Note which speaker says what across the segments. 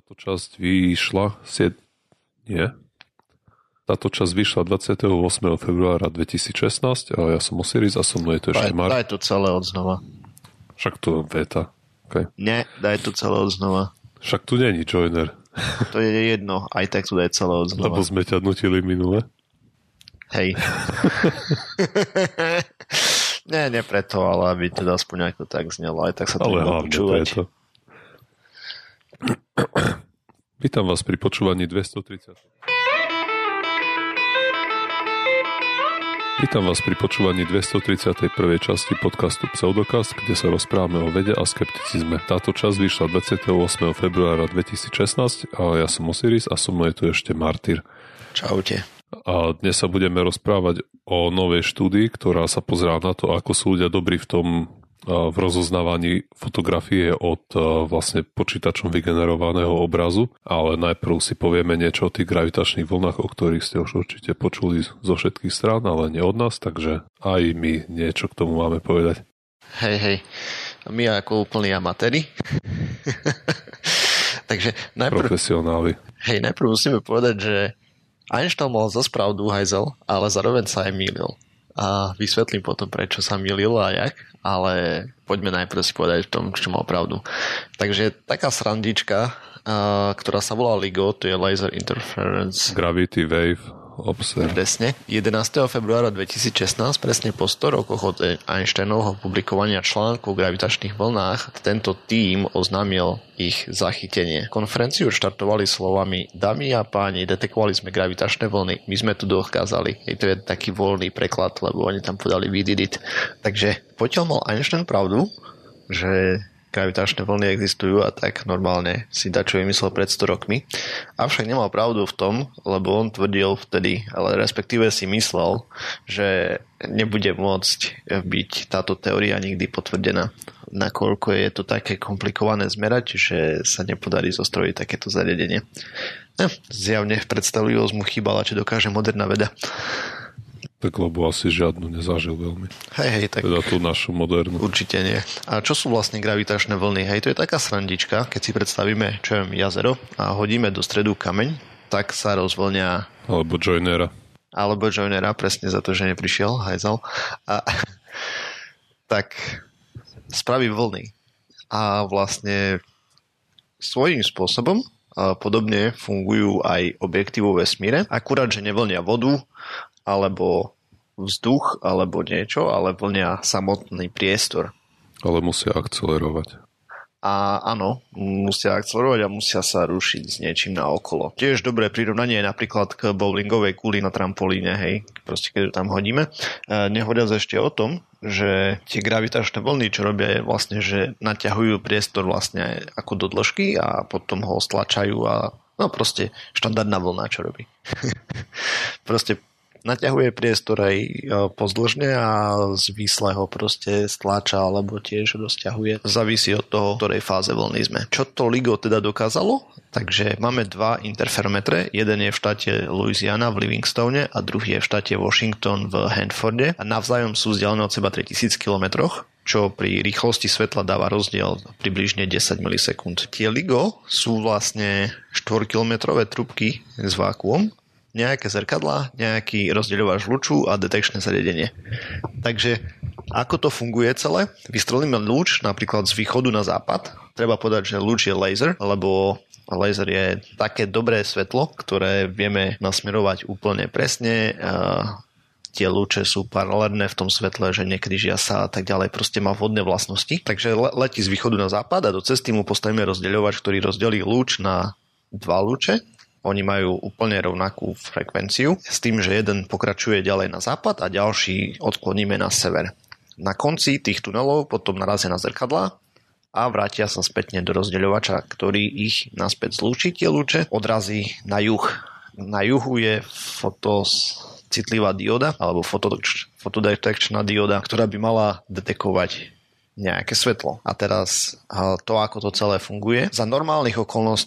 Speaker 1: Táto časť vyšla 28. februára 2016 a ja som Osiris a so mnou je to ešte Mark.
Speaker 2: Daj to celé odznova.
Speaker 1: Však to je beta. Okay.
Speaker 2: Nie, daj to celé odznova.
Speaker 1: Však tu není joiner.
Speaker 2: To je jedno, aj tak to daj celé odznova.
Speaker 1: Lebo sme ťa nutili minule.
Speaker 2: Hej. Nie preto, ale aby teda aspoň ako tak znelo. Aj tak sa to
Speaker 1: ale
Speaker 2: počúvať.
Speaker 1: Preto. Vítam vás pri počúvaní 230. Vítam vás pri počúvaní 231. časti podcastu Pseudokast, kde sa rozprávame o vede a skepticizme. Táto časť vyšla 28. februára 2016 a ja som Osiris a so mnou je tu ešte Martyr.
Speaker 2: Čaute.
Speaker 1: A dnes sa budeme rozprávať o novej štúdii, ktorá sa pozerá na to, ako sú ľudia dobrí v tom, v rozoznávaní fotografie od vlastne počítačom vygenerovaného obrazu, ale najprv si povieme niečo o tých gravitačných vlnách, o ktorých ste už určite počuli zo všetkých strán, ale nie od nás, takže aj my niečo k tomu máme povedať.
Speaker 2: Hej, my ako úplní amatéri. Takže
Speaker 1: profesionáli.
Speaker 2: Hej, najprv musíme povedať, že Einstein mal zas pravdu, hajzel, ale zároveň sa aj mýlil. A vysvetlím potom, prečo sa mýlil a jak, ale poďme najprv si povedať v tom, čo mal pravdu. Takže taká srandička, ktorá sa volá LIGO, to je Laser Interference
Speaker 1: Gravity Wave Observer.
Speaker 2: Presne. 11. februára 2016, presne po 100 rokoch od Einsteinovho publikovania článku o gravitačných vlnách, tento tím oznámil ich zachytenie. Konferenciu štartovali slovami: Dámy a páni, detekovali sme gravitačné vlny, my sme to dokázali. To je taký voľný preklad, lebo oni tam podali we did it. Takže potiaľ mal Einstein pravdu, že gravitačné vlny existujú a tak normálne si dačo vymyslel pred 100 rokmi. Avšak nemal pravdu v tom, lebo on tvrdil vtedy, ale respektíve si myslel, že nebude môcť byť táto teória nikdy potvrdená. Nakoľko je to také komplikované zmerať, že sa nepodarí zostrojiť takéto zariadenie. Zjavne predstavujú mu chýbala, či dokáže moderná veda.
Speaker 1: Tak lebo asi žiadnu nezažil veľmi.
Speaker 2: Hej, tak
Speaker 1: teda tú našu modernú.
Speaker 2: Určite nie. A čo sú vlastne gravitačné vlny? Hej, to je taká srandička, keď si predstavíme, čo je jazero a hodíme do stredu kameň, tak sa rozvlňa...
Speaker 1: Alebo joinera, presne za to, že neprišiel, hajzal. A tak spraví vlny. A vlastne svojím spôsobom podobne fungujú aj objekty vo vesmíre, akurát, že nevlnia vodu, alebo vzduch, alebo niečo, ale vlnia samotný priestor. Ale musia akcelerovať.
Speaker 2: A áno, musia akcelerovať a musia sa rušiť s niečím naokolo. Tiež dobré prirovnanie je napríklad k bowlingovej kuli na trampolíne, hej, proste keď tam hodíme. Nehovoriac ešte o tom, že tie gravitačné vlny, čo robia, je vlastne, že naťahujú priestor vlastne ako do dĺžky a potom ho stlačajú a no proste štandardná vlna, čo robí. Proste naťahuje priestor aj pozdĺžne a z výsleho proste stláča alebo tiež rozťahuje. Závisí od toho, v ktorej fáze vlny sme. Čo to LIGO teda dokázalo? Takže máme dva interferometre. Jeden je v štáte Louisiana v Livingstone a druhý je v štáte Washington v Hanforde. A navzájom sú vzdialené od seba 3000 km, čo pri rýchlosti svetla dáva rozdiel približne 10 milisekúnd. Tie LIGO sú vlastne 4-kilometrové trubky s vákuom, nejaké zrkadlá, nejaký rozdeľovač lúču a detekčné zariadenie. Takže ako to funguje celé? Vystrelíme lúč napríklad z východu na západ. Treba povedať, že lúč je laser, lebo laser je také dobré svetlo, ktoré vieme nasmerovať úplne presne. Tie lúče sú paralelné v tom svetle, že nekrížia sa a tak ďalej. Proste má vodné vlastnosti. Takže letí z východu na západ a do cesty mu postavíme rozdeľovač, ktorý rozdelí lúč na dva lúče. Oni majú úplne rovnakú frekvenciu s tým, že jeden pokračuje ďalej na západ a ďalší odkloníme na sever. Na konci tých tunelov potom narazia na zrkadlá a vrátia sa spätne do rozdeľovača, ktorý ich naspäť zlúči tie lúče, odrazí na juh. Na juhu je fotocitlivá dioda alebo fotodetekčná dioda, ktorá by mala detekovať nejaké svetlo. A teraz to, ako to celé funguje. Za normálnych okolností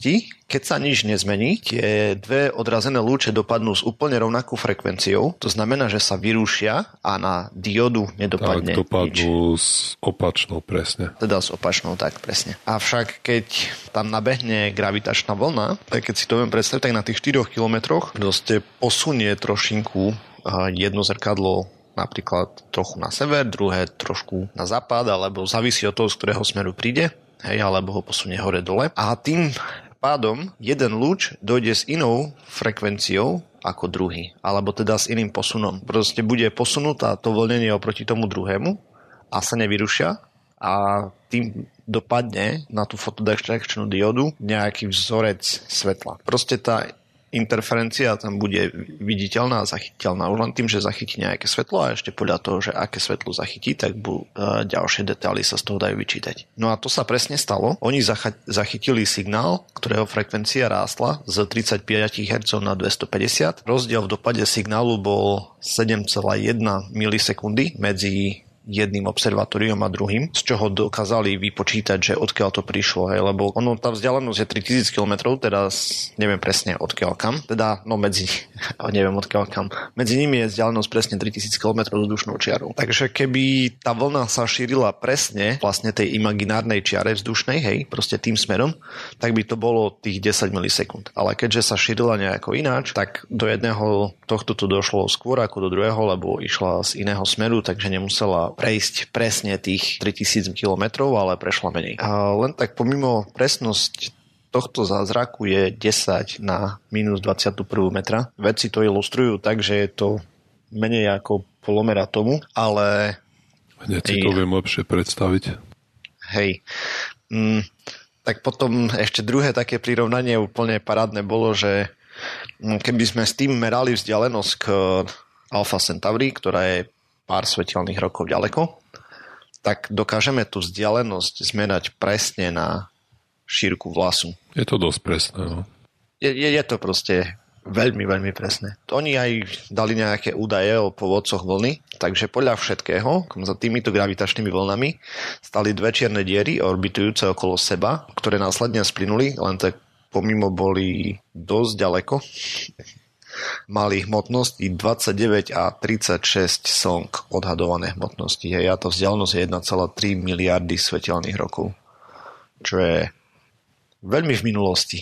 Speaker 1: keď sa nič nezmení, tie dve odrazené lúče dopadnú s úplne rovnakou frekvenciou, to znamená, že sa vyrušia a na diodu nedopadne
Speaker 3: tak, dopadnú
Speaker 1: nič.
Speaker 3: S opačnou, presne.
Speaker 1: Teda s opačnou, tak presne. Avšak keď tam nabehne gravitačná vlna, tak keď si to viem predstaviť, tak na tých 4 kilometroch proste posunie trošinku jedno zrkadlo napríklad trochu na sever, druhé trošku na západ, alebo závisí od toho, z ktorého smeru príde, hej, alebo ho posunie hore-dole. A tým pádom jeden lúč dojde s inou frekvenciou ako druhý, alebo teda s iným posunom. Proste bude posunutá to vlnenie oproti tomu druhému a sa nevyrušia a tým dopadne na tú fotodetecčnú diodu nejaký vzorec svetla. Proste tá interferencia tam bude viditeľná a zachytiteľná už len tým, že zachytí nejaké svetlo a ešte podľa toho, že aké svetlo zachytí, tak ďalšie detaily sa z toho dajú vyčítať. No a to sa presne stalo. Oni zachytili signál, ktorého frekvencia rástla z 35 Hz na 250. Rozdiel v dopade signálu bol 7,1 milisekundy medzi jedným observatóriom a druhým, z čoho dokázali vypočítať, že odkiaľ to prišlo, hej, lebo tá vzdialenosť je 3000 km, teda neviem presne odkiaľ kam, teda neviem odkiaľ kam. Medzi nimi je vzdialenosť presne 3000 km vzdušnou čiarou. Takže keby tá vlna sa šírila presne vlastne tej imaginárnej čiare vzdušnej, hej, proste tým smerom, tak by to bolo tých 10 milisekúnd. Ale keďže sa šírila nejako ináč, tak do jedného tohto to došlo skôr ako do druhého, lebo išla z iného smeru, takže nemusela prejsť presne tých 3000 km, ale prešla menej. A len tak pomimo presnosť tohto zázraku je 10 na minus 21 metra. Vedci to ilustrujú tak, že je to menej ako polomera tomu, ale...
Speaker 3: Hneď si to viem lepšie predstaviť.
Speaker 1: Hej. Tak potom ešte druhé také prirovnanie úplne parádne bolo, že keby sme s tým merali vzdialenosť k Alpha Centauri, ktorá je pár svetelných rokov ďaleko, tak dokážeme tú vzdialenosť zmerať presne na šírku vlasu.
Speaker 3: Je to dosť presné, no.
Speaker 1: Je to proste veľmi, veľmi presné. Oni aj dali nejaké údaje o pôvodcoch vlny, takže podľa všetkého, za týmito gravitačnými vlnami stali dve čierne diery orbitujúce okolo seba, ktoré následne splynuli, len tak pomimo boli dosť ďaleko. Mali hmotnosti 29 a 36 slnk odhadované hmotnosti. A to vzdialenosť je 1,3 miliardy svetelných rokov. Čo je veľmi v minulosti.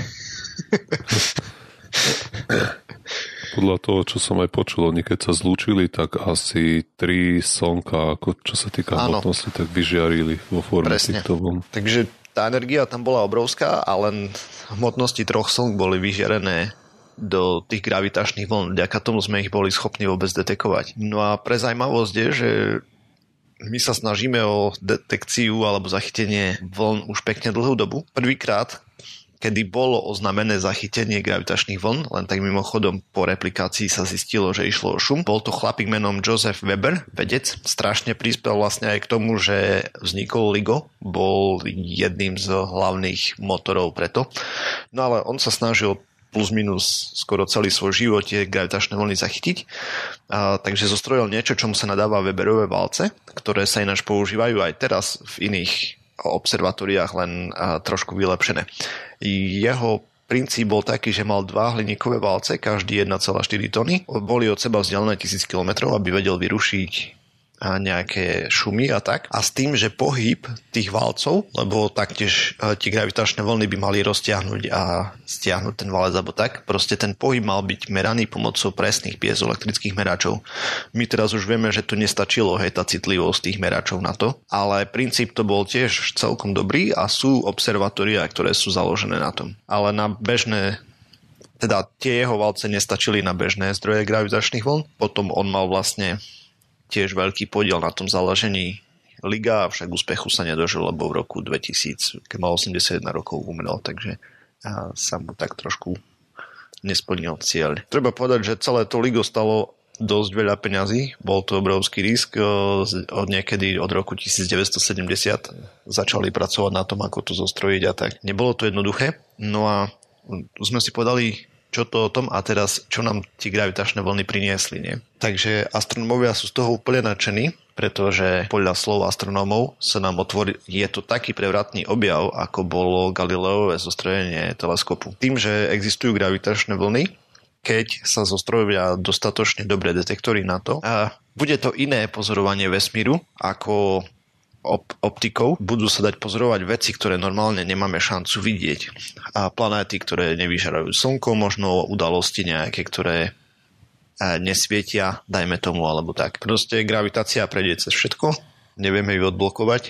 Speaker 3: Podľa toho, čo som aj počul, oni keď sa zlúčili, tak asi 3 slnka, ako čo sa týka hmotnosti, tak vyžiarili vo forme týchto vln.
Speaker 1: Takže tá energia tam bola obrovská a len hmotnosti 3 slnk boli vyžiarené do tých gravitačných vln. Vďaka tomu sme ich boli schopní vôbec detekovať. No a pre zaujímavosť je, že my sa snažíme o detekciu alebo zachytenie vln už pekne dlhú dobu. Prvýkrát, kedy bolo oznamené zachytenie gravitačných vln, len tak mimochodom po replikácii sa zistilo, že išlo o šum. Bol to chlapík menom Joseph Weber, vedec. Strašne prispel vlastne aj k tomu, že vznikol LIGO. Bol jedným z hlavných motorov preto. No ale on sa snažil plus minus skoro celý svoj život tie gravitačné vlny zachytiť. Takže zostrojil niečo, čomu sa nadáva Weberové valce, ktoré sa ináč používajú aj teraz v iných observatóriách, len trošku vylepšené. Jeho princíp bol taký, že mal 2 hliníkové valce, každý 1,4 tony. Boli od seba vzdialené 1000 km, aby vedel vyrušiť nejaké šumy a tak. A s tým, že pohyb tých valcov, lebo taktiež tie gravitačné vlny by mali roztiahnuť a stiahnuť ten valec alebo tak, proste ten pohyb mal byť meraný pomocou presných piezoelektrických meračov. My teraz už vieme, že to nestačilo, hej, tá citlivosť tých meračov na to, ale princíp to bol tiež celkom dobrý a sú observatória, ktoré sú založené na tom. Ale na bežné, teda tie jeho valce nestačili na bežné zdroje gravitačných vln, potom on mal vlastne tiež veľký podiel na tom založení Liga, avšak úspechu sa nedožil, lebo v roku 2000, keď mal 81 rokov, umrel, takže sa mu tak trošku nesplnil cieľ. Treba povedať, že celé to Ligo stalo dosť veľa peňazí, bol to obrovský risk, od roku 1970 začali pracovať na tom, ako to zostrojiť a tak. Nebolo to jednoduché, no a sme si povedali čo to o tom a teraz čo nám tie gravitačné vlny priniesli. Nie? Takže astronómovia sú z toho úplne nadšení, pretože podľa slov astronómov sa nám je to taký prevratný objav, ako bolo Galileové zostrojenie teleskopu. Tým, že existujú gravitačné vlny, keď sa zostrojia dostatočne dobré detektory na to, a bude to iné pozorovanie vesmíru ako optikou, budú sa dať pozorovať veci, ktoré normálne nemáme šancu vidieť. A planéty, ktoré nevyžerajú slnko, možno udalosti nejaké, ktoré nesvietia, dajme tomu, alebo tak. Proste gravitácia prejde cez všetko, nevieme ju odblokovať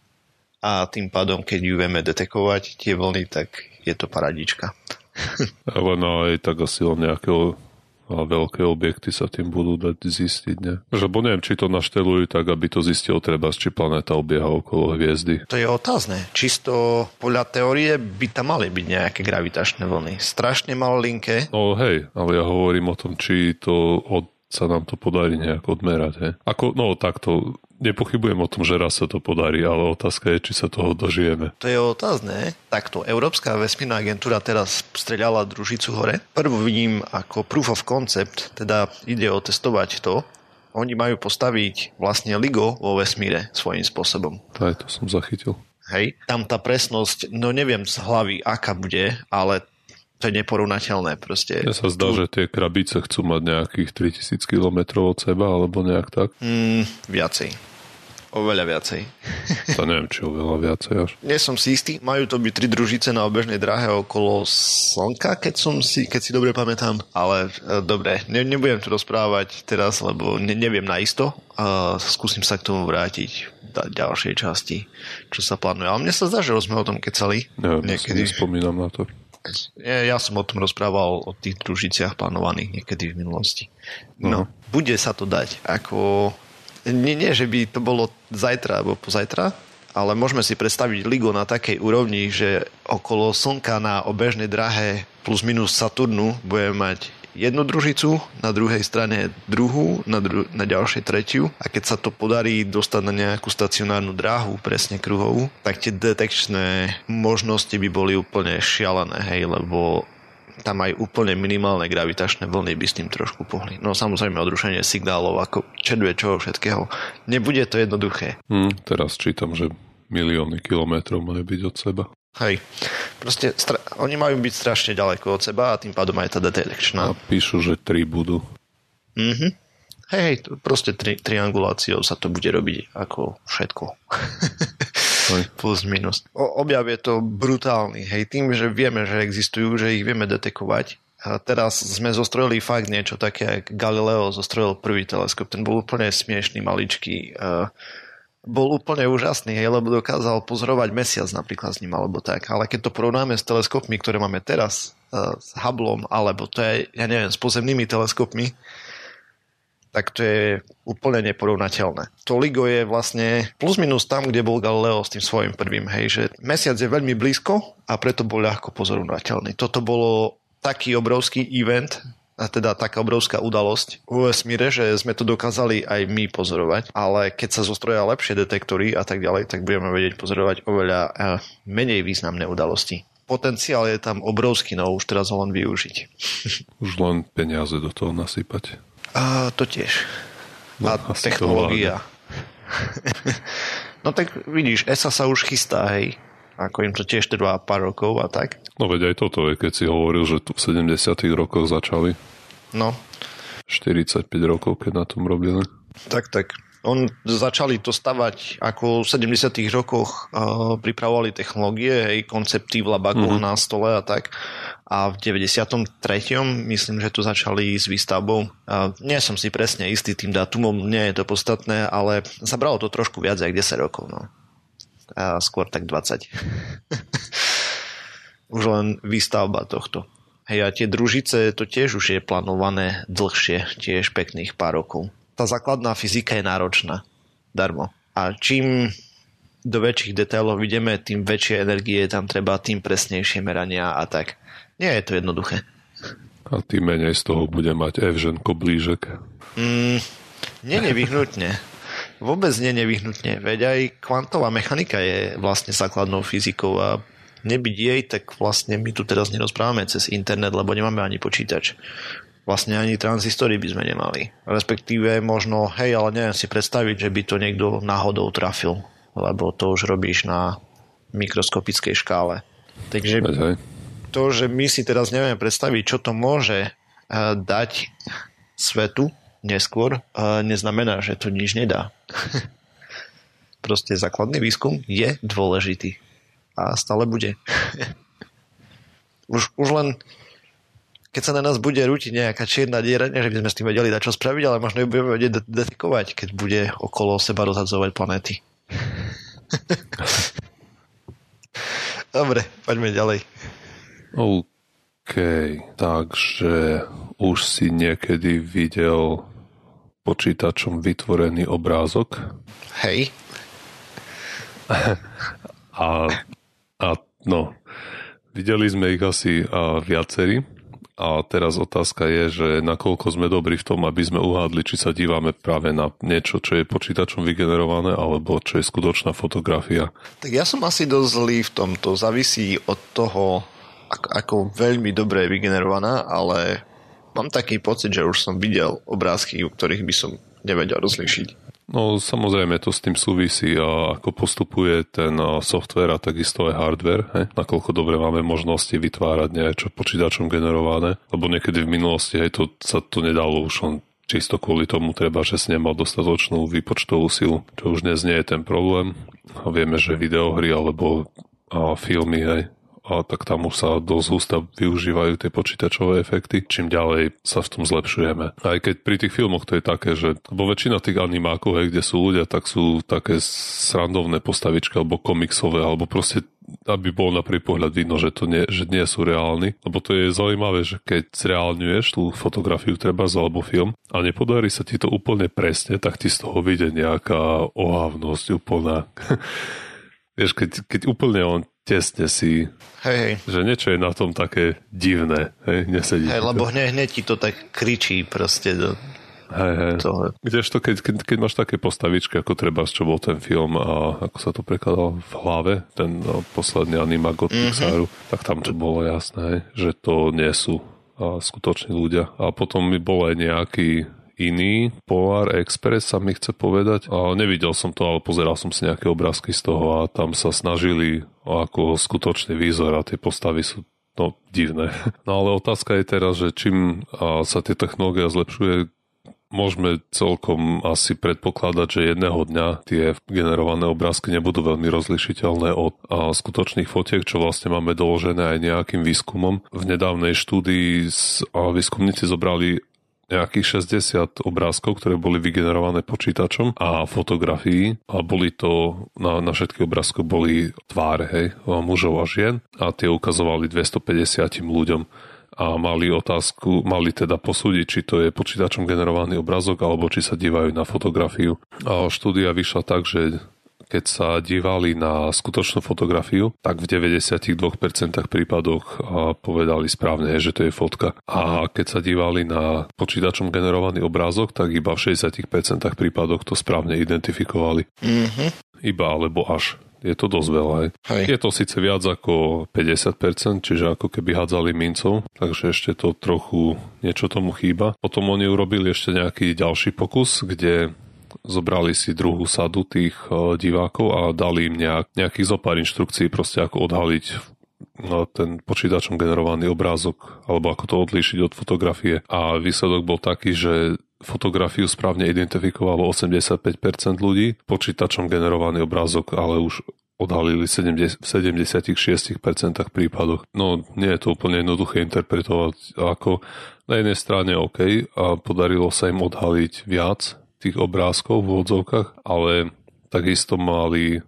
Speaker 1: a tým pádom, keď ju vieme detekovať, tie vlny, tak je to paradička.
Speaker 3: Ale no aj tak asi o nejakého veľké objekty sa tým budú dať zistiť, ne? Bo neviem, či to naštelujú tak, aby to zistil treba, či planéta obieha okolo hviezdy.
Speaker 1: To je otázne. Čisto podľa teórie by tam mali byť nejaké gravitačné vlny. Strašne malinké.
Speaker 3: No hej, ale ja hovorím o tom, či to sa nám to podarí nejak odmerať, hej. Takto nepochybujem o tom, že raz sa to podarí, ale otázka je, či sa toho dožijeme.
Speaker 1: To je otázne. Takto, Európska vesmírna agentúra teraz streľala družicu hore. Prvú vidím ako proof of concept, teda ide o testovať to. Oni majú postaviť vlastne LIGO vo vesmíre svojím spôsobom.
Speaker 3: Aj to som zachytil.
Speaker 1: Hej, tam tá presnosť, no neviem z hlavy, aká bude, ale to je neporovnateľné proste.
Speaker 3: Ja sa zdá, že tie krabice chcú mať nejakých 3000 km od seba, alebo nejak tak?
Speaker 1: Viacej. Oveľa viacej.
Speaker 3: To neviem, či oveľa viacej až.
Speaker 1: Nie som si istý. Majú to byť 3 družice na obežnej dráhe okolo Slnka, keď si dobre pamätám. Ale dobre, nebudem tu rozprávať teraz, lebo neviem naisto. Skúsim sa k tomu vrátiť v ďalšej časti, čo sa plánuje. Ale mne sa zdá, že sme o tom kecali.
Speaker 3: Niekedy spomínam na to.
Speaker 1: Ja som o tom rozprával o tých družiciach plánovaných niekedy v minulosti. No, bude sa to dať. Nie, že by to bolo zajtra alebo pozajtra, ale môžeme si predstaviť LIGO na takej úrovni, že okolo Slnka na obežnej dráhe plus minus Saturnu budeme mať jednu družicu, na druhej strane druhú, na ďalšej tretiu a keď sa to podarí dostať na nejakú stacionárnu dráhu, presne kruhovú, tak tie detekčné možnosti by boli úplne šialené, hej, lebo tam aj úplne minimálne gravitačné vlny by s tým trošku pohli. No samozrejme odrušenie signálov, ako čeduje čoho všetkého. Nebude to jednoduché.
Speaker 3: Teraz čítam, že milióny kilometrov majú byť od seba.
Speaker 1: Hej, proste oni majú byť strašne ďaleko od seba a tým pádom aj tá detekčná.
Speaker 3: A píšu, že 3 budú.
Speaker 1: Hej, proste trianguláciou sa to bude robiť ako všetko. Plus minus. Objav je to brutálny. Hej, tým, že vieme, že existujú, že ich vieme detekovať. A teraz sme zostrojili fakt niečo také, ako Galileo zostrojil prvý teleskop. Ten bol úplne smiešný, maličký. Bol úplne úžasný, hej, lebo dokázal pozorovať mesiac napríklad s ním, alebo tak. Ale keď to porovnáme s teleskopmi, ktoré máme teraz, s Hubbleom, alebo to je, ja neviem, s pozemnými teleskopmi, tak to je úplne neporovnateľné. To LIGO je vlastne plus minus tam, kde bol Galileo s tým svojím prvým, hej, že mesiac je veľmi blízko a preto bol ľahko pozorovateľný. Toto bolo taký obrovský event, a teda taká obrovská udalosť vo vesmíre, že sme to dokázali aj my pozorovať, ale keď sa zostroja lepšie detektory a tak ďalej, tak budeme vedieť pozorovať oveľa menej významné udalosti. Potenciál je tam obrovský, no už teraz ho len využiť.
Speaker 3: Už len peniaze do toho nasypať.
Speaker 1: To tiež. A technológia. No tak vidíš, ESA sa už chystá, hej. Ako im to tiež trvá pár rokov a tak.
Speaker 3: No veď aj toto je, keď si hovoril, že tu v 70. rokoch začali.
Speaker 1: No.
Speaker 3: 45 rokov, keď na tom robili.
Speaker 1: Tak. Začali to stavať ako v 70. rokoch pripravovali technológie, hej, koncepty v labakoch na stole a tak. A v 93. myslím, že tu začali s výstavbou. Nie som si presne istý tým dátumom, nie je to podstatné, ale zabralo to trošku viac ako 10 rokov. No. A skôr tak 20. Už len výstavba tohto. Hej, a tie družice, to tiež už je plánované dlhšie, tiež pekných pár rokov. Tá základná fyzika je náročná. Darmo. A čím do väčších detailov ideme, tým väčšie energie tam treba, tým presnejšie merania a tak. Nie je to jednoduché.
Speaker 3: A tým menej z toho bude mať Evženko blížek.
Speaker 1: Nie nevyhnutne. Vôbec nie nevyhnutne. Veď aj kvantová mechanika je vlastne základnou fyzikou a nebyť jej, tak vlastne my tu teraz nerozprávame cez internet, lebo nemáme ani počítač. Vlastne ani tranzistory by sme nemali. Respektíve možno, hej, ale neviem si predstaviť, že by to niekto náhodou trafil, lebo to už robíš na mikroskopickej škále. Takže to, že my si teraz nevieme predstaviť, čo to môže dať svetu neskôr, neznamená, že to nič nedá. Proste základný výskum je dôležitý. A stále bude. už len keď sa na nás bude rútiť nejaká čierna diera, že by sme s tým vedeli dať čo spraviť, ale možno ju budeme vedieť detekovať, keď bude okolo seba rozhadzovať planéty. Dobre, poďme ďalej.
Speaker 3: OK, takže už si niekedy videl počítačom vytvorený obrázok?
Speaker 1: Hej.
Speaker 3: No, videli sme ich asi viacerí a teraz otázka je, že nakoľko sme dobrí v tom, aby sme uhádli, či sa dívame práve na niečo, čo je počítačom vygenerované, alebo čo je skutočná fotografia.
Speaker 1: Tak ja som asi dosť zlý v tom. To závisí od toho, ako veľmi dobre je vygenerovaná, ale mám taký pocit, že už som videl obrázky, u ktorých by som nevedel rozlíšiť.
Speaker 3: No samozrejme to s tým súvisí a ako postupuje ten software a takisto aj hardware, nakoľko dobre máme možnosti vytvárať niečo počítačom generované, lebo niekedy v minulosti sa to nedalo už len čisto kvôli tomu treba, že si nemal dostatočnú výpočtovú silu, čo už dnes nie je ten problém a vieme, že videohry alebo filmy, tak tam už sa dosť hústa využívajú tie počítačové efekty. Čím ďalej sa v tom zlepšujeme. Aj keď pri tých filmoch to je také, že bo väčšina tých animákov, kde sú ľudia, tak sú také srandovné postavičky alebo komiksové, alebo proste aby bol na prvý pohľad vidno, že nie sú reálni. Lebo to je zaujímavé, že keď zreálňuješ tú fotografiu treba alebo film a nepodarí sa ti to úplne presne, tak ti z toho vyjde nejaká ohavnosť úplná. Vieš, keď úplne on tesne si,
Speaker 1: hej.
Speaker 3: Že niečo je na tom také divné, nesedí.
Speaker 1: Hej, lebo hneď ti to tak kričí proste do toho.
Speaker 3: Kdežto, keď máš také postavičky, ako treba, čo bol ten film a ako sa to prekladalo v hlave, ten posledný animák od Pixaru, tak tam to bolo jasné, že to nie sú skutoční ľudia. A potom mi bol aj nejaký iný Polar Express sa mi chce povedať. Nevidel som to, ale pozeral som si nejaké obrázky z toho a tam sa snažili ako skutočný výzor a tie postavy sú divné. No ale otázka je teraz, že čím sa tie technológie zlepšuje, môžeme celkom asi predpokladať, že jedného dňa tie generované obrázky nebudú veľmi rozlišiteľné od skutočných fotiek, čo vlastne máme doložené aj nejakým výskumom. V nedávnej štúdii výskumníci zobrali nejakých 60 obrázkov, ktoré boli vygenerované počítačom a fotografií a boli to, na všetkých obrázkoch boli tváre, mužov a žien a tie ukazovali 250 ľuďom a mali teda posúdiť, či to je počítačom generovaný obrázok alebo či sa dívajú na fotografiu. A štúdia vyšla tak, že keď sa dívali na skutočnú fotografiu, tak v 92% prípadoch povedali správne, že to je fotka. A keď sa dívali na počítačom generovaný obrázok, tak iba v 60% prípadoch to správne identifikovali. Iba alebo až. Je to dosť veľa. Je to síce viac ako 50%, čiže ako keby hádzali mincov, takže ešte to trochu niečo tomu chýba. Potom oni urobili ešte nejaký ďalší pokus, kde zobrali si druhú sadu tých divákov a dali im nejakých zopár inštrukcií proste ako odhaliť ten počítačom generovaný obrázok alebo ako to odlíšiť od fotografie a výsledok bol taký, že fotografiu správne identifikovalo 85% ľudí, počítačom generovaný obrázok ale už odhalili v 76% prípadoch. No, nie je to úplne jednoduché interpretovať ako na jednej strane OK a podarilo sa im odhaliť viac tých obrázkov v odzovkách, ale takisto mali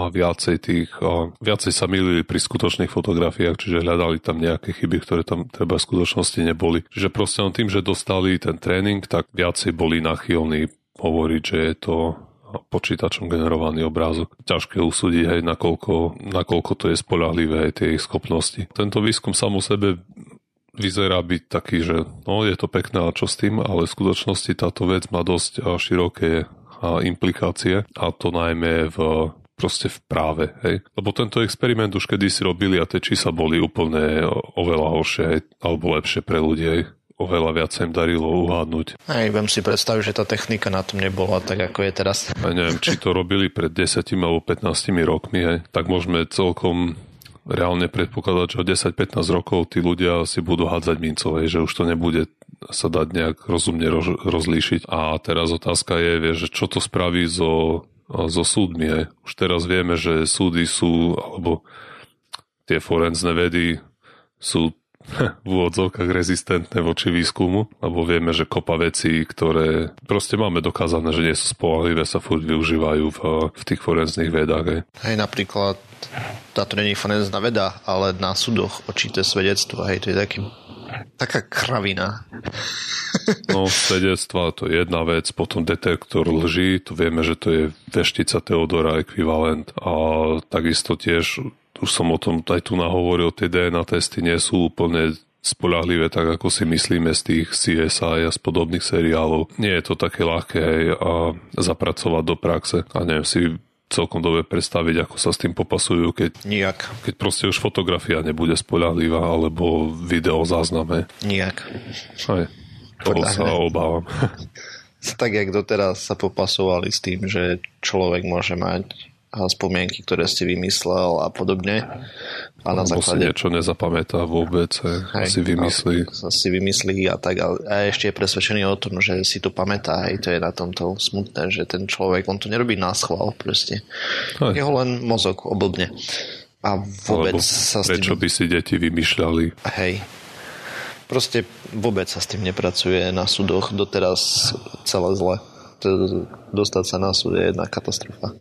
Speaker 3: viacej sa mýlili pri skutočných fotografiách, čiže hľadali tam nejaké chyby, ktoré tam treba v skutočnosti neboli. Čiže proste tým, že dostali ten tréning, tak viacej boli náchylní hovoriť, že je to počítačom generovaný obrázok. Ťažké usúdiť, nakoľko to je spoľahlivé, tie ich schopnosti. Tento výskum sám o sebe vyzerá byť taký, že je to pekné a čo s tým, ale v skutočnosti táto vec má dosť široké implikácie a to najmä v proste v práve, hej. Lebo tento experiment už kedysi robili a tie čísla boli úplne oveľa horšie, hej, alebo lepšie pre ľudí, hej. Oveľa viac sa im darilo uhádnuť.
Speaker 2: Aj viem si predstaviť, že tá technika na tom nebola tak, ako je teraz.
Speaker 3: A neviem, či to robili pred 10 alebo 15 rokmi, hej, tak môžeme celkom reálne predpokladať, že o 10-15 rokov tí ľudia si budú hádzať mincov, hej, že už to nebude sa dať nejak rozumne rozlíšiť. A teraz otázka je, vieš, že čo to spraví so súdmi, hej. Už teraz vieme, že súdy sú, alebo tie forenzné vedy sú v úvodzovkách rezistentné voči výskumu, lebo vieme, že kopa vecí, ktoré proste máme dokázané, že nie sú spoľahlivé, sa furt využívajú v tých forenzných vedách. Hej.
Speaker 2: Hej, napríklad táto nie je forenzná veda, ale na súdoch očité svedectvo, hej, to je taká kravina.
Speaker 3: No, svedectva, to je jedna vec, potom detektor lží, to vieme, že to je veštica Teodora ekvivalent a takisto tiež už som o tom aj tu nahovoril, tie DNA testy nie sú úplne spoľahlivé, tak ako si myslíme z tých CSI a z podobných seriálov. Nie je to také ľahké a zapracovať do praxe. A neviem si celkom dobre predstaviť, ako sa s tým popasujú, keď proste už fotografia nebude spoľahlivá, alebo video zázname.
Speaker 2: Nijak.
Speaker 3: Aj, toho sa obávam.
Speaker 2: Tak, jak doteraz sa popasovali s tým, že človek môže mať spomienky, ktoré si vymyslel a podobne. A na základe...
Speaker 3: si niečo nezapamätá vôbec, si
Speaker 2: vymyslí a tak. A ešte je presvedčený o tom, že si to pamätá. Hej, to je na tomto smutné, že ten človek, on to nerobí na schvál proste. Jeho len mozog oblbne. A vôbec sa s tým...
Speaker 3: Prečo by si deti vymýšľali?
Speaker 2: Hej. Proste vôbec sa s tým nepracuje na súdoch. Doteraz celé zle. Dostať sa na súd je jedna katastrofa.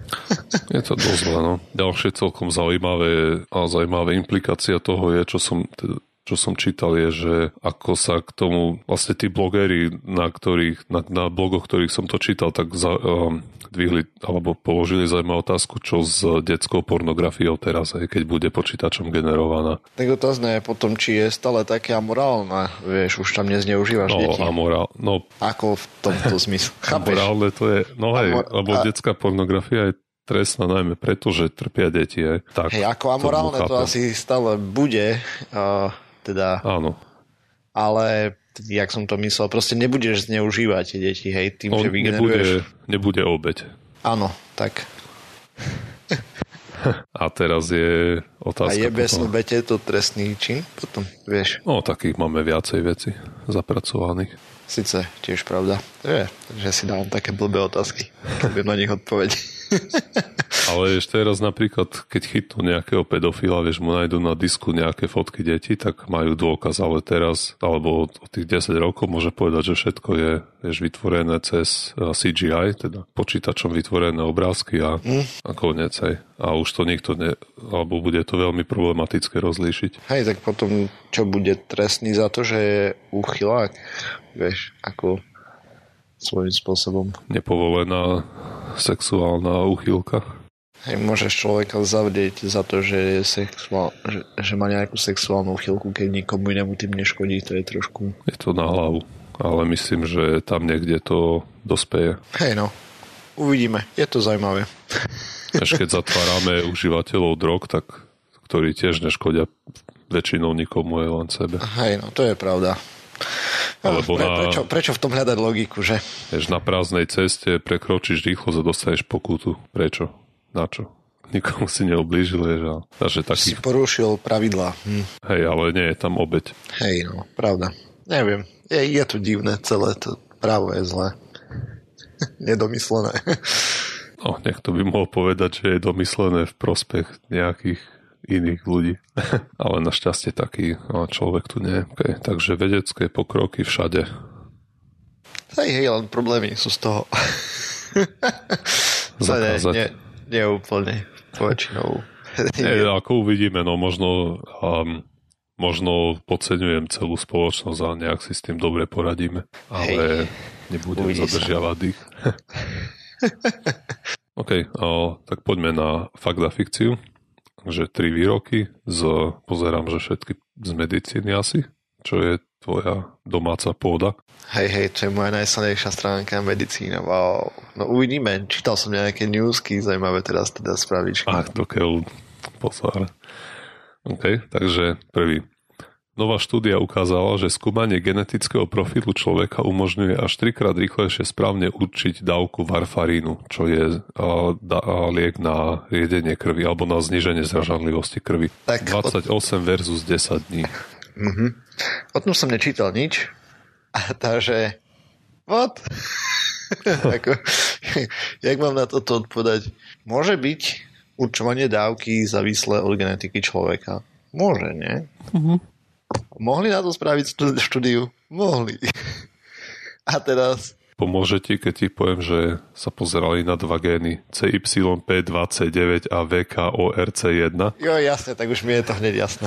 Speaker 3: Je to dosť zle, no. Ďalšie celkom zaujímavé implikácia toho je, čo som čítal, je, že ako sa k tomu vlastne tí blogeri, na blogoch, ktorých som to čítal, tak dvihli alebo položili zaujímavú otázku, čo s detskou pornografiou teraz, keď bude počítačom generovaná.
Speaker 2: Tak otázne je potom, či je stále také amorálne, vieš, už tam nezneužívaš deti. Ako v tomto zmysle?
Speaker 3: Amorálne to je, lebo detská pornografia je trestná najmä preto, že trpia deti. Tak,
Speaker 2: ako amorálne to asi stále bude,
Speaker 3: áno.
Speaker 2: Ale jak som to myslel, proste nebudeš zneužívať tie deti, hej, tým, že vygeneruješ.
Speaker 3: Nebude obeť.
Speaker 2: Áno, tak.
Speaker 3: A teraz je otázka.
Speaker 2: A je bez obete to trestný čin? Potom, vieš.
Speaker 3: No, takých máme viacej veci zapracovaných.
Speaker 2: Sice, tiež pravda. Je, že si dávam také blbé otázky, keď budem na nich odpovedať.
Speaker 3: Ale ešte teraz napríklad, keď chytnú nejakého pedofila, vieš, mu nájdu na disku nejaké fotky detí, tak majú dôkaz, ale teraz, alebo od tých 10 rokov môže povedať, že všetko je, vieš, vytvorené cez CGI, teda počítačom vytvorené obrázky a koniec, hej. A už to nikto alebo bude to veľmi problematické rozlíšiť.
Speaker 2: Hej, tak potom čo bude trestný za to, že je úchylák, vieš, ako svojím spôsobom.
Speaker 3: Nepovolená sexuálna úchylka.
Speaker 2: Hej, môžeš človeka zavrieť za to, že že má nejakú sexuálnu úchylku, keď nikomu inému tým neškodí, to je trošku...
Speaker 3: Je to na hlavu, ale myslím, že tam niekde to dospeje.
Speaker 2: Hej no, uvidíme, je to zaujímavé.
Speaker 3: Až keď zatvárame užívateľov drog, tak ktorí tiež neškodia väčšinou nikomu, je len sebe.
Speaker 2: Hej no, to je pravda. Alebo prečo v tom hľadať logiku, že?
Speaker 3: Jež na prázdnej ceste prekročíš rýchlosť a dostaneš pokutu. Prečo? Na čo? Nikomu si neublížil, že
Speaker 2: si porušil pravidlá.
Speaker 3: Hej, ale nie je tam obeť.
Speaker 2: Hej, no, pravda. Neviem, je to divné celé, to právo je zlé. Nedomyslené.
Speaker 3: No, niekto by mohol povedať, že je domyslené v prospech nejakých iných ľudí. Ale našťastie taký človek tu nie. Okay. Takže vedecké pokroky všade.
Speaker 2: Hej, len problémy sú z toho.
Speaker 3: Zakázať.
Speaker 2: Nie úplne väčšinou.
Speaker 3: Ako uvidíme, no možno podceňujem celú spoločnosť a nejak si s tým dobre poradíme. Ale nebudem zadržiavať ich. OK, tak poďme na fakt a fikciu. Takže 3 výroky pozerám, že všetky z medicíny asi, čo je tvoja domáca pôda.
Speaker 1: Hej, to je moja najsilnejšia stránka, medicína, wow. No uvidíme, čítal som nejaké newsky, zaujímavé teraz teda spravičky.
Speaker 3: Ach, dokiaľ pozor. OK, takže prvý. Nová štúdia ukázala, že skúmanie genetického profilu človeka umožňuje až 3-krát rýchlejšie správne určiť dávku varfarínu, čo je liek na riedenie krvi alebo na zníženie zražanlivosti krvi. Tak, 28 versus 10 dní.
Speaker 1: O tom som nečítal nič. Takže what? Jak mám na toto odpovedať? Môže byť určovanie dávky závislé od genetiky človeka? Môže, nie? Mohli na to spraviť štúdiu? Mohli. A teraz...
Speaker 3: Pomôže ti, keď ti poviem, že sa pozerali na 2 gény CYP29 a VKORC1?
Speaker 1: Jo, jasne, tak už mi je to hneď jasné.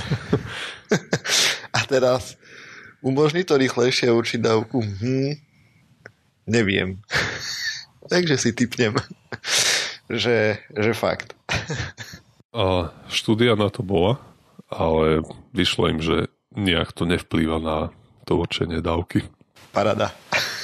Speaker 1: A teraz umožní to rýchlejšie určiť dávku? Neviem. Takže si tipnem, že fakt.
Speaker 3: A štúdia na to bola, ale vyšlo im, že nejak to nevplýva na to určenie dávky.
Speaker 1: Parada.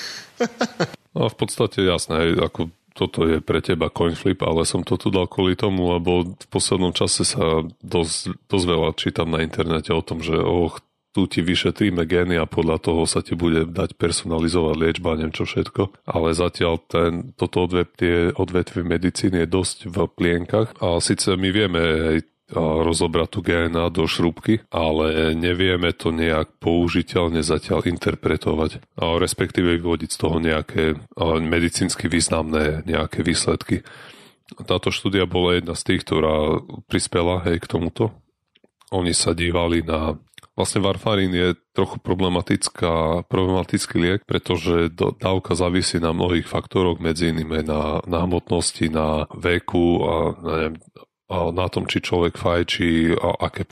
Speaker 3: No v podstate jasné, ako toto je pre teba coin flip, ale som to tu dal kvôli tomu, lebo v poslednom čase sa dosť veľa čítam na internete o tom, že tu ti vyšetríme gény a podľa toho sa ti bude dať personalizovať liečba, neviem čo všetko. Ale zatiaľ toto odvetvie medicíny je dosť v plienkach a síce my vieme rozobrať tú DNA do šrúbky, ale nevieme to nejak použiteľne zatiaľ interpretovať, respektíve vyvodiť z toho nejaké medicínsky významné nejaké výsledky. Táto štúdia bola jedna z tých, ktorá prispela k tomuto. Oni sa dívali na... Vlastne varfarín je trochu problematický liek, pretože dávka závisí na mnohých faktoroch, medzi inými na hmotnosti, na veku a na tom, či človek fajčí, aké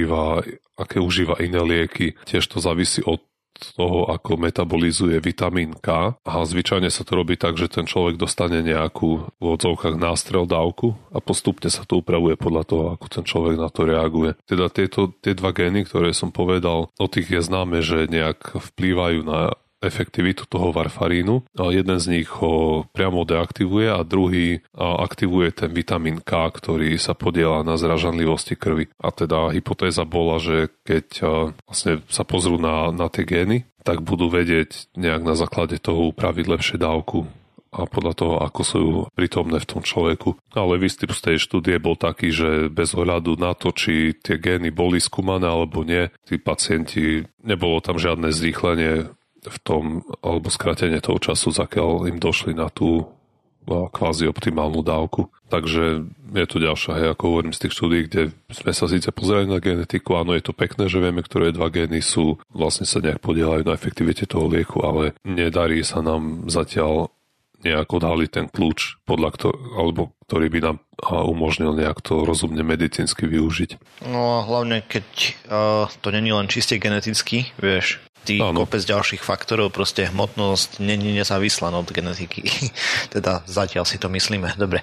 Speaker 3: užíva iné lieky. Tiež to závisí od toho, ako metabolizuje vitamín K. A zvyčajne sa to robí tak, že ten človek dostane nejakú v odzovkách nástrel dávku a postupne sa to upravuje podľa toho, ako ten človek na to reaguje. Teda tie 2 gény, ktoré som povedal, o tých je známe, že nejak vplývajú na efektivitu toho varfarínu. Jeden z nich ho priamo deaktivuje a druhý aktivuje ten vitamín K, ktorý sa podieľa na zražanlivosti krvi. A teda hypotéza bola, že keď vlastne sa pozrú na tie gény, tak budú vedieť nejak na základe toho upraviť lepšie dávku a podľa toho, ako sú prítomné v tom človeku. Ale výstup z tej štúdie bol taký, že bez ohľadu na to, či tie gény boli skúmané alebo nie, tí pacienti, nebolo tam žiadne zrýchlenie v tom, alebo skrátenie toho času, zakiaľ im došli na tú kvázi optimálnu dávku. Takže je to ďalšia, ako hovorím, z tých štúdií, kde sme sa síce pozerali na genetiku, áno, je to pekné, že vieme, ktoré 2 gény sú, vlastne sa nejak podielajú na efektivite toho lieku, ale nedarí sa nám zatiaľ nejak odhaliť ten kľúč, ktorý by nám umožnil nejak to rozumne medicínsky využiť.
Speaker 2: No a hlavne, keď to není len čiste geneticky, vieš, kopec ďalších faktorov, proste hmotnosť není nezávislá od genetiky. Teda zatiaľ si to myslíme. Dobre.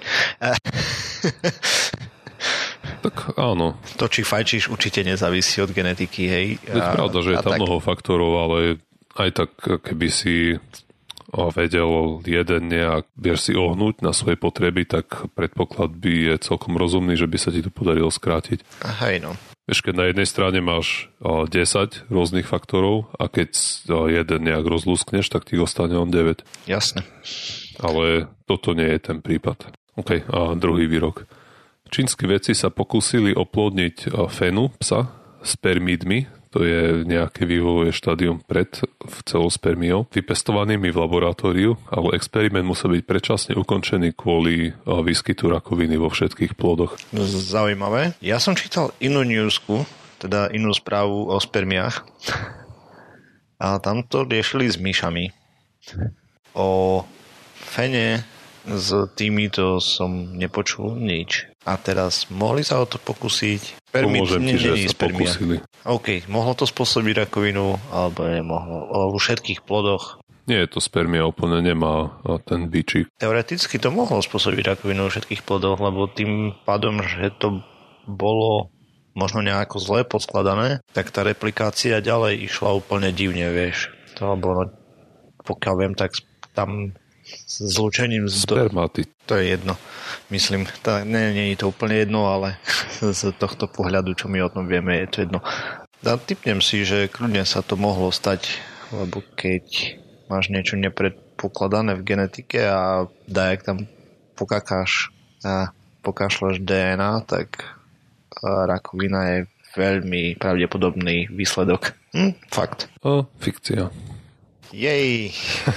Speaker 3: Tak áno.
Speaker 2: To, či fajčíš, určite nezávisí od genetiky, hej.
Speaker 3: Je pravda, že je tam mnoho faktorov, ale aj tak, keby si vedel jeden nejak si ohnúť na svoje potreby, tak predpoklad by je celkom rozumný, že by sa ti to podarilo skrátiť.
Speaker 2: Hej, no.
Speaker 3: Vieš, keď na jednej strane máš 10 rôznych faktorov a keď jeden nejak rozlúskneš, tak ti ostane len 9.
Speaker 2: Jasne.
Speaker 3: Ale toto nie je ten prípad. OK, a druhý výrok. Čínsky vedci sa pokúsili oplodniť fenu psa spermidmi, to je nejaké vývojové štádium pred celospermiou, vypestovanými v laboratóriu, ale experiment musel byť predčasne ukončený kvôli výskytu rakoviny vo všetkých plodoch.
Speaker 2: Zaujímavé. Ja som čítal inú newsku, teda inú správu o spermiách a tam to riešili s myšami. O fene s týmito som nepočul nič. A teraz mohli sa o to pokúsiť?
Speaker 3: Pomôžem ti, že sa pokúsili.
Speaker 2: OK, mohlo to spôsobiť rakovinu, alebo nemohlo? Vo všetkých plodoch?
Speaker 3: Nie, to spermia úplne nemá ten bičík.
Speaker 2: Teoreticky to mohlo spôsobiť rakovinu vo všetkých plodoch, lebo tým pádom, že to bolo možno nejako zle podskladané, tak tá replikácia ďalej išla úplne divne, vieš. To bolo, pokiaľ viem, tak tam zlúčením
Speaker 3: spermatid.
Speaker 2: To je jedno. Myslím, nie je to úplne jedno, ale z tohto pohľadu, čo my o tom vieme, je to jedno. Tipnem si, že kľudne sa to mohlo stať, lebo keď máš niečo nepredpokladané v genetike a dajak tam pokakáš a pokášľaš DNA, tak rakovina je veľmi pravdepodobný výsledok. Fakt.
Speaker 3: Fikcia.
Speaker 2: Jej.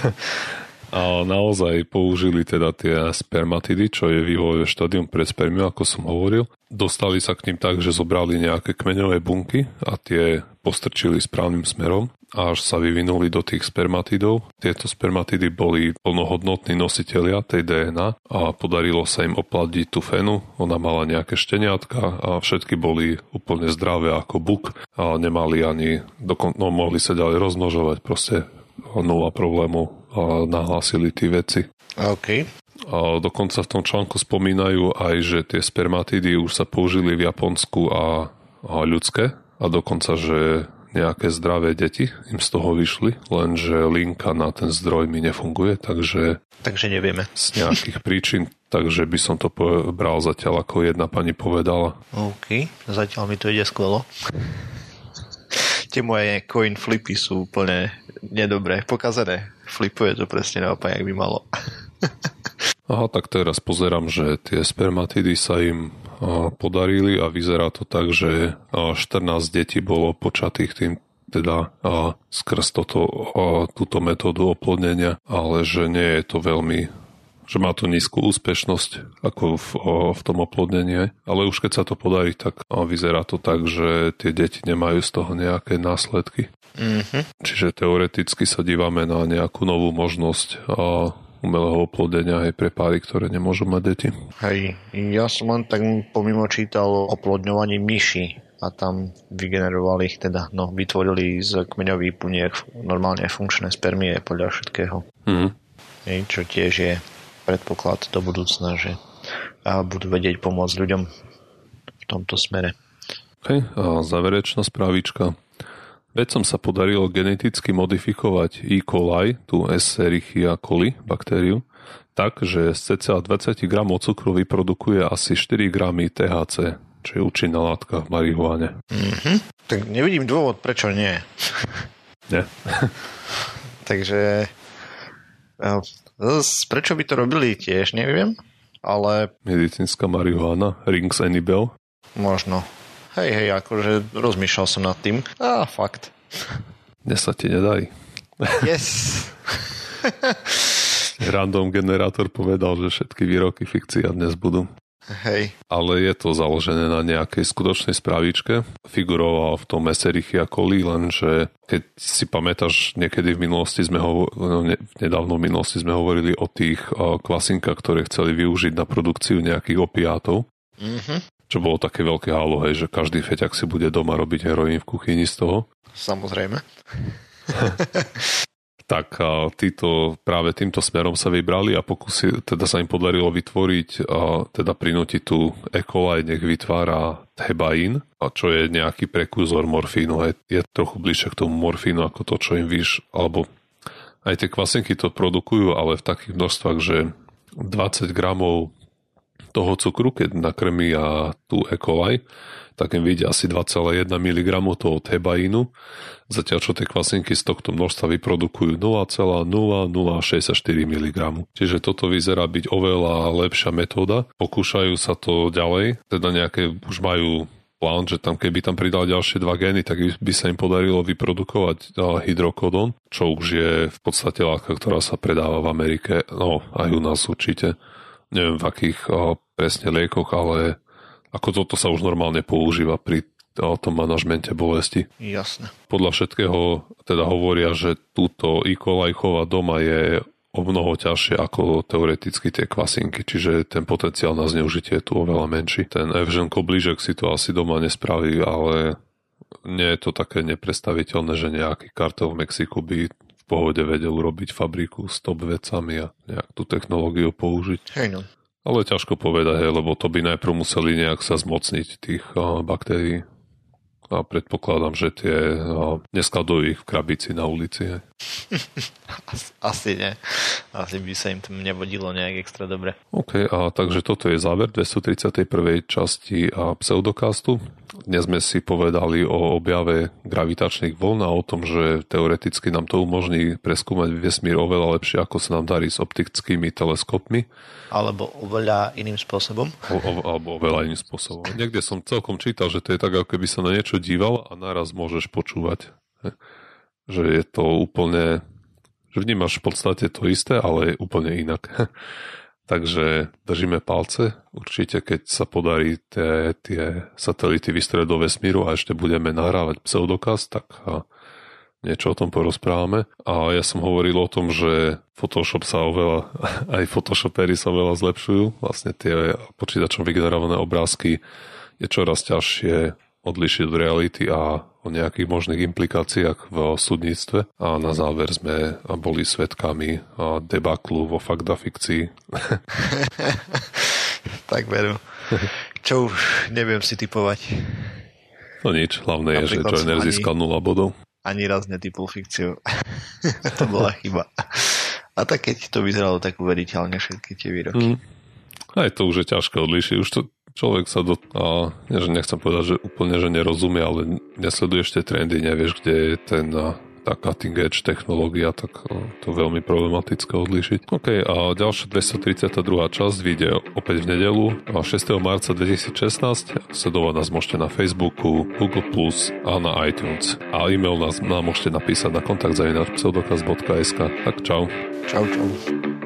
Speaker 3: A naozaj použili teda tie spermatidy, čo je vývojové štádium pred spermiou, ako som hovoril. Dostali sa k ním tak, že zobrali nejaké kmeňové bunky a tie postrčili správnym smerom, až sa vyvinuli do tých spermatidov. Tieto spermatidy boli plnohodnotní nositelia tej DNA a podarilo sa im oplodiť tú fenu. Ona mala nejaké šteniatka a všetky boli úplne zdravé ako buk a nemali ani, mohli sa ďalej rozmnožovať, proste nula problémov a nahlásili tí veci.
Speaker 2: OK.
Speaker 3: A dokonca v tom článku spomínajú aj, že tie spermatidy už sa použili v Japonsku a ľudské a dokonca, že nejaké zdravé deti im z toho vyšli, lenže linka na ten zdroj mi nefunguje, takže
Speaker 2: nevieme.
Speaker 3: Z nejakých príčin, takže by som to bral zatiaľ, ako jedna pani povedala.
Speaker 2: OK, zatiaľ mi to ide skvelo. Tie moje coin flipy sú úplne nedobré, pokazané. Flipuje to presne naopak, jak by malo.
Speaker 3: Aha, tak teraz pozerám, že tie spermatidy sa im podarili a vyzerá to tak, že 14 detí bolo počatých tým teda skrz túto metódu oplodnenia, ale že nie je to veľmi, že má to nízku úspešnosť ako v tom oplodnení, ale už keď sa to podarí, tak vyzerá to tak, že tie deti nemajú z toho nejaké následky. Mm-hmm. Čiže teoreticky sa dívame na nejakú novú možnosť umelého oplodnenia aj pre páry, ktoré nemôžu mať deti.
Speaker 2: Hej, ja som len tak pomimo čítal o oplodňovaní myší a tam vygenerovali ich vytvorili z kmeňových buniek normálne funkčné spermie podľa všetkého. Mm-hmm. Hej, čo tiež je predpoklad do budúcna, že budú vedieť pomôcť ľuďom v tomto smere.
Speaker 3: Hej, a záverečná správička. Vedcom sa podarilo geneticky modifikovať E. coli, tú Escherichia coli baktériu, tak, že z cca 20 gramov cukru vyprodukuje asi 4 gramy THC, čo je účinná látka v marihuane.
Speaker 2: Mm-hmm. Tak nevidím dôvod, prečo nie.
Speaker 3: Nie.
Speaker 2: Takže prečo by to robili, tiež neviem, ale...
Speaker 3: Medicínska marihuana, rings any bell?
Speaker 2: Možno. Hej, akože rozmýšľal som nad tým. Fakt.
Speaker 3: Dnes sa ti nedají.
Speaker 2: Yes.
Speaker 3: Random generátor povedal, že všetky výroky fikcia dnes budú.
Speaker 2: Hej.
Speaker 3: Ale je to založené na nejakej skutočnej správičke. Figuroval v tom Escherichia coli, lenže keď si pamätáš, niekedy v minulosti nedávno v minulosti sme hovorili o tých kvasinkách, ktoré chceli využiť na produkciu nejakých opiátov. Mhm. Čo bolo také veľké halo, hej, že každý feťak si bude doma robiť heroín v kuchyni z toho.
Speaker 2: Samozrejme.
Speaker 3: Tak títo práve týmto smerom sa vybrali a teda sa im podarilo vytvoriť, teda prinútiť tú E. coli, nech vytvára hebaín, a čo je nejaký prekurzor morfínu. Je trochu bližšie k tomu morfínu ako to, čo im alebo aj tie kvasinky to produkujú, ale v takých množstvách, že 20 gramov toho cukru, keď nakrmí tú E. coli, tak im vyjde asi 2,1 mg toho hebaínu, zatiaľ čo tie kvasinky z tohto množstva vyprodukujú 0,0064 mg. Čiže toto vyzerá byť oveľa lepšia metóda. Pokúšajú sa to ďalej, teda nejaké už majú plán, že tam keby tam pridali ďalšie 2 gény, tak by sa im podarilo vyprodukovať hydrokodon, čo už je v podstate látka, ktorá sa predáva v Amerike, no aj u nás určite. Neviem v akých presne liekoch, ale ako toto sa už normálne používa pri tom manažmente bolesti.
Speaker 2: Jasne.
Speaker 3: Podľa všetkého teda hovoria, že túto E. coli chovať doma je o mnoho ťažšie ako teoreticky tie kvasinky, čiže ten potenciál na zneužitie je tu oveľa menší. Ten Evžen Koblížek si to asi doma nespraví, ale nie je to také nepredstaviteľné, že nejaký kartel v Mexiku by pohode vedel urobiť fabriku s top vecami a nejak tú technológiu použiť.
Speaker 2: Hej no.
Speaker 3: Ale ťažko povedať, lebo to by najprv museli nejak sa zmocniť tých baktérií. A predpokladám, že tie neskladujú ich v krabici na ulici.
Speaker 2: Asi nie. Asi by sa im tam nevodilo nejak extra dobre.
Speaker 3: OK, a takže toto je záver 231. časti a pseudokastu. Dnes sme si povedali o objave gravitačných vln a o tom, že teoreticky nám to umožní preskúmať vesmír oveľa lepšie, ako sa nám darí s optickými teleskopmi.
Speaker 2: Alebo oveľa iným spôsobom.
Speaker 3: Alebo oveľa iným spôsobom. Niekde som celkom čítal, že to je tak, ako keby sa na niečo díval a naraz môžeš počúvať. Že je to úplne... že vnímaš v podstate to isté, ale úplne inak. Takže držíme palce. Určite, keď sa podarí tie satelity vystreliť do vesmíru a ešte budeme nahrávať pseudokast, tak niečo o tom porozprávame. A ja som hovoril o tom, že Photoshop sa oveľa, aj photoshopery sa oveľa zlepšujú. Vlastne tie počítačom vygenerované obrázky je čoraz ťažšie odlišiť od reality a o nejakých možných implikáciách v súdnictve. A na záver sme boli svedkami debaklu vo fakta fikcii.
Speaker 2: Tak veru. Čo už neviem si typovať.
Speaker 3: No nič, hlavné je, že Joyner získal 0 bodov.
Speaker 2: Ani raz netypol fikciu. To bola chyba. A tak keď to vyzeralo tak uveriteľne všetky tie výroky.
Speaker 3: Aj to už je ťažké odlíšiť. Už to človek sa nechcem povedať, že úplne, že nerozumie, ale nesleduješ tie trendy, nevieš, kde je tá cutting edge technológia, tak to je veľmi problematické odlíšiť. OK, a ďalšia 232. časť vyjde opäť v nedeľu 6. marca 2016. Sledovať nás môžete na Facebooku, Google+, a na iTunes. A e-mail nám môžete napísať na kontakt@pseudokast.sk. Tak čau.
Speaker 2: Čau.